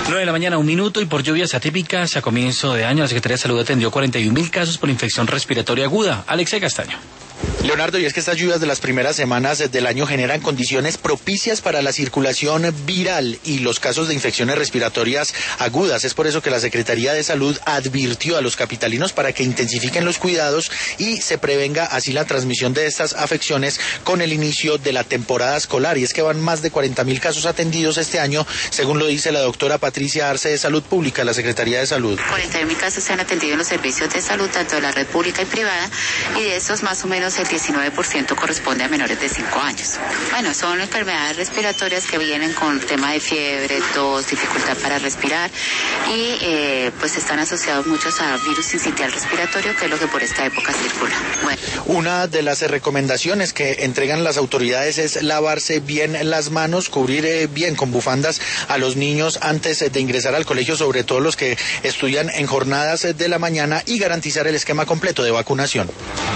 9 de la mañana, 1 minuto, y por lluvias atípicas a comienzo de año, la Secretaría de Salud atendió 41.000 casos por infección respiratoria aguda. Alexei Castaño. Leonardo, y es que estas lluvias de las primeras semanas del año generan condiciones propicias para la circulación viral y los casos de infecciones respiratorias agudas. Es por eso que la Secretaría de Salud advirtió a los capitalinos para que intensifiquen los cuidados y se prevenga así la transmisión de estas afecciones con el inicio de la temporada escolar. Y es que van más de 40.000 casos atendidos este año, según lo dice la doctora Patricia Arce de Salud Pública, la Secretaría de Salud. 41.000 casos se han atendido en los servicios de salud, tanto de la red pública y privada, y de estos más o menos el 19% corresponde a menores de 5 años. Bueno, son enfermedades respiratorias que vienen con tema de fiebre, tos, dificultad para respirar y pues están asociados muchos a virus sincitial respiratorio, que es lo que por esta época circula. Bueno. Una de las recomendaciones que entregan las autoridades es lavarse bien las manos, cubrir bien con bufandas a los niños antes de ingresar al colegio, sobre todo los que estudian en jornadas de la mañana, y garantizar el esquema completo de vacunación.